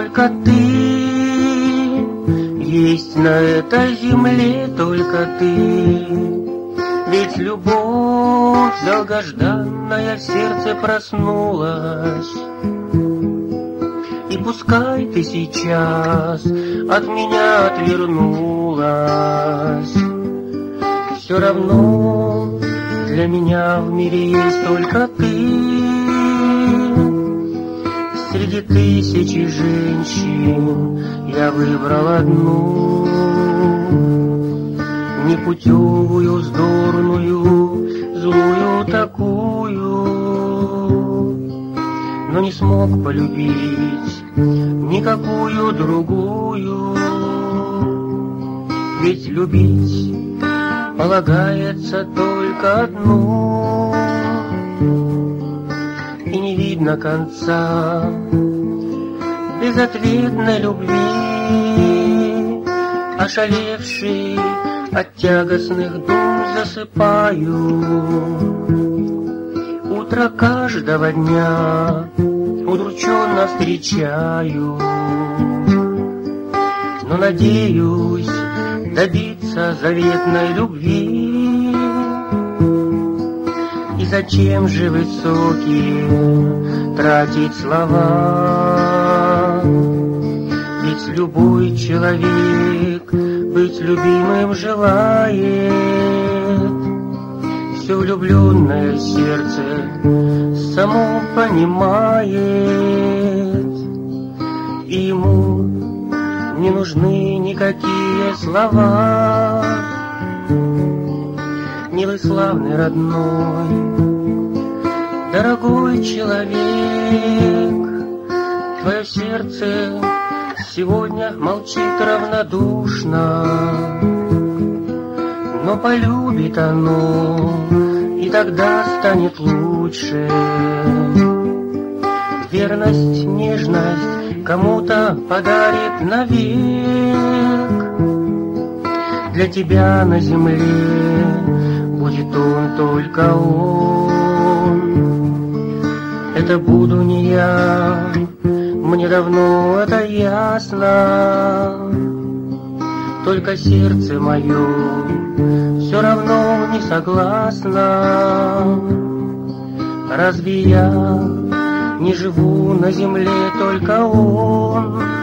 только ты, есть на этой земле только ты. Ведь любовь долгожданная в сердце проснулась. И пускай ты сейчас от меня отвернулась, все равно для меня в мире есть только ты. Среди тысячи женщин я выбрал одну, непутевую, вздорную, злую такую, но не смог полюбить никакую другую. Ведь любить полагается только одну, и не видно конца безответной любви. Ошалевший от тягостных дум засыпаю, утро каждого дня удрученно встречаю, но надеюсь добиться заветной любви. И зачем же высокие тратить слова? Ведь любой человек быть любимым желает. Все влюбленное сердце само понимает, и ему не нужны никакие слова. Милый, славный, родной, дорогой человек, твое сердце сегодня молчит равнодушно, но полюбит оно, и тогда станет лучше. Верность, нежность кому-то подарит навек. Для тебя на земле будет он, только он. Это буду не я, мне давно это ясно. Только сердце мое все равно не согласно. Разве я не живу на земле, только он?